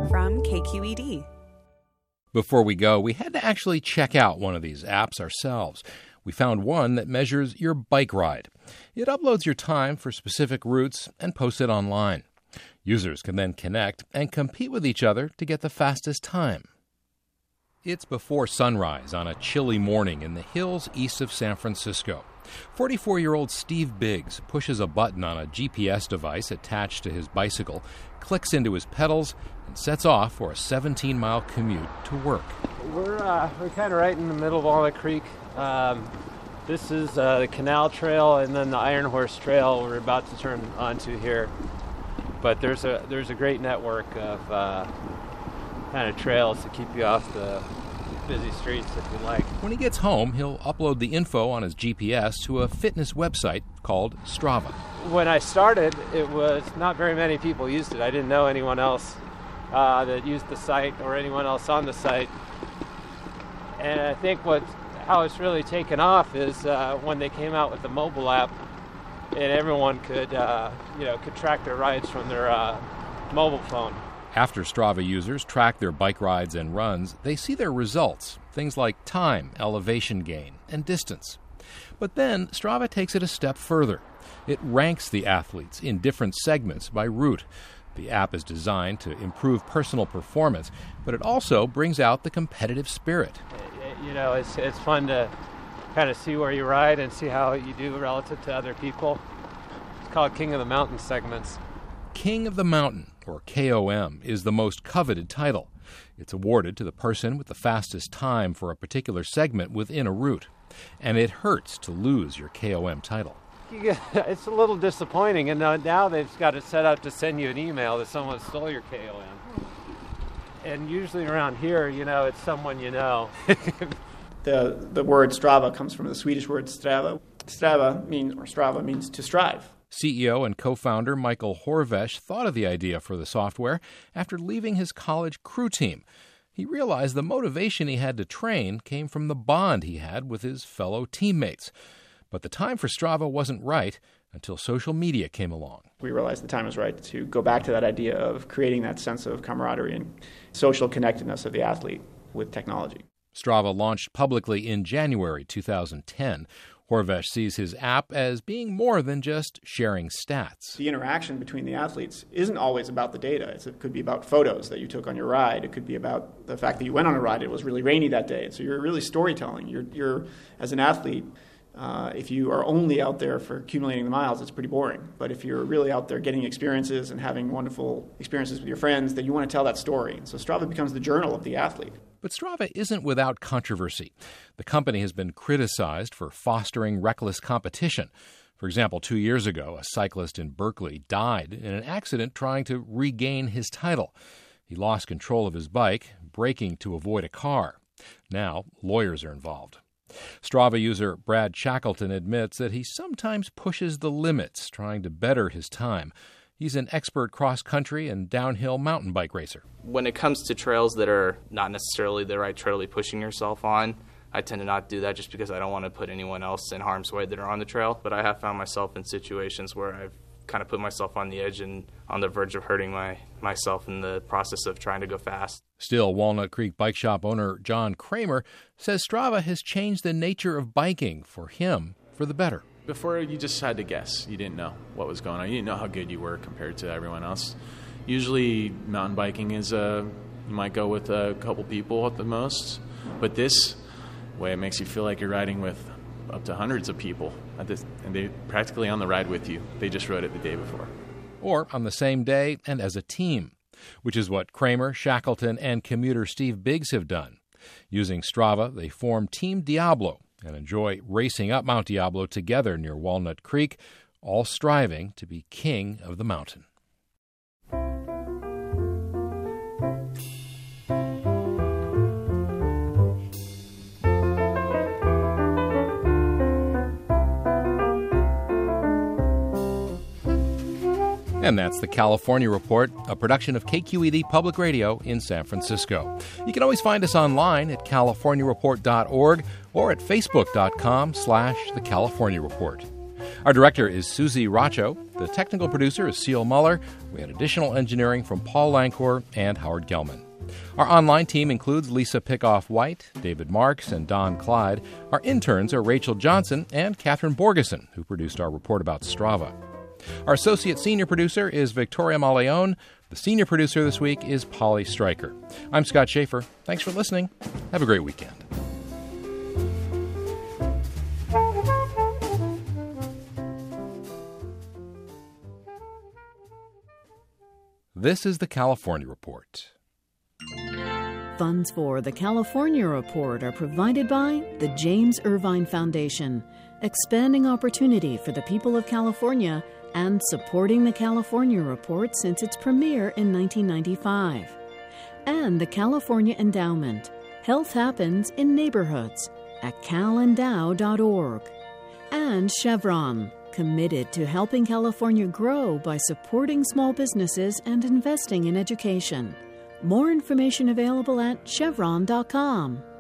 from KQED. Before we go, we had to actually check out one of these apps ourselves. We found one that measures your bike ride. It uploads your time for specific routes and posts it online. Users can then connect and compete with each other to get the fastest time. It's before sunrise on a chilly morning in the hills east of San Francisco. 44-year-old Steve Biggs pushes a button on a GPS device attached to his bicycle, clicks into his pedals, and sets off for a 17-mile commute to work. We're kind of right in the middle of Walnut Creek. This is the Canal Trail and then the Iron Horse Trail we're about to turn onto here. But there's a great network of kind of trails to keep you off the busy streets if you like. When he gets home, he'll upload the info on his GPS to a fitness website called Strava. When I started, it was not very many people used it. I didn't know anyone else that used the site or anyone else on the site. And I think how it's really taken off is when they came out with the mobile app, and everyone could track their rides from their mobile phone. After Strava users track their bike rides and runs, they see their results, things like time, elevation gain, and distance. But then Strava takes it a step further. It ranks the athletes in different segments by route. The app is designed to improve personal performance, but it also brings out the competitive spirit. It's fun to kind of see where you ride and see how you do relative to other people. It's called King of the Mountain segments. King of the Mountain, or KOM, is the most coveted title. It's awarded to the person with the fastest time for a particular segment within a route. And it hurts to lose your KOM title. It's a little disappointing, and now they've got it set up to send you an email that someone stole your KOM. And usually around here, it's someone you know. The word Strava comes from the Swedish word Strava. Strava means to strive. CEO and co-founder Michael Horvesh thought of the idea for the software after leaving his college crew team. He realized the motivation he had to train came from the bond he had with his fellow teammates. But the time for Strava wasn't right until social media came along. We realized the time was right to go back to that idea of creating that sense of camaraderie and social connectedness of the athlete with technology. Strava launched publicly in January 2010. Horvesh sees his app as being more than just sharing stats. The interaction between the athletes isn't always about the data. It could be about photos that you took on your ride. It could be about the fact that you went on a ride. It was really rainy that day. So you're really storytelling. You're as an athlete, if you are only out there for accumulating the miles, it's pretty boring. But if you're really out there getting experiences and having wonderful experiences with your friends, then you want to tell that story. So Strava becomes the journal of the athlete. But Strava isn't without controversy. The company has been criticized for fostering reckless competition. For example, 2 years ago, a cyclist in Berkeley died in an accident trying to regain his title. He lost control of his bike, braking to avoid a car. Now, lawyers are involved. Strava user Brad Shackleton admits that he sometimes pushes the limits trying to better his time. He's an expert cross-country and downhill mountain bike racer. When it comes to trails that are not necessarily the right trail to be pushing yourself on, I tend to not do that just because I don't want to put anyone else in harm's way that are on the trail. But I have found myself in situations where I've kind of put myself on the edge and on the verge of hurting myself in the process of trying to go fast. Still, Walnut Creek Bike Shop owner John Kramer says Strava has changed the nature of biking for him for the better. Before, you just had to guess. You didn't know what was going on. You didn't know how good you were compared to everyone else. Usually, mountain biking is you might go with a couple people at the most. But this way, it makes you feel like you're riding with up to hundreds of people. And they're practically on the ride with you. They just rode it the day before. Or on the same day and as a team, which is what Kramer, Shackleton, and commuter Steve Biggs have done. Using Strava, they formed Team Diablo and enjoy racing up Mount Diablo together near Walnut Creek, all striving to be king of the mountain. And that's the California Report, a production of KQED Public Radio in San Francisco. You can always find us online at californiareport.org or at facebook.com/The California Report. Our director is Susie Racho. The technical producer is Seal Muller. We had additional engineering from Paul Lancor and Howard Gelman. Our online team includes Lisa Pickoff-White, David Marks, and Don Clyde. Our interns are Rachel Johnson and Catherine Borgeson, who produced our report about Strava. Our associate senior producer is Victoria Maleone. The senior producer this week is Polly Stryker. I'm Scott Schaefer. Thanks for listening. Have a great weekend. This is the California Report. Funds for the California Report are provided by the James Irvine Foundation, expanding opportunity for the people of California and supporting the California Report since its premiere in 1995. And the California Endowment. Health happens in neighborhoods at calendow.org. And Chevron, committed to helping California grow by supporting small businesses and investing in education. More information available at chevron.com.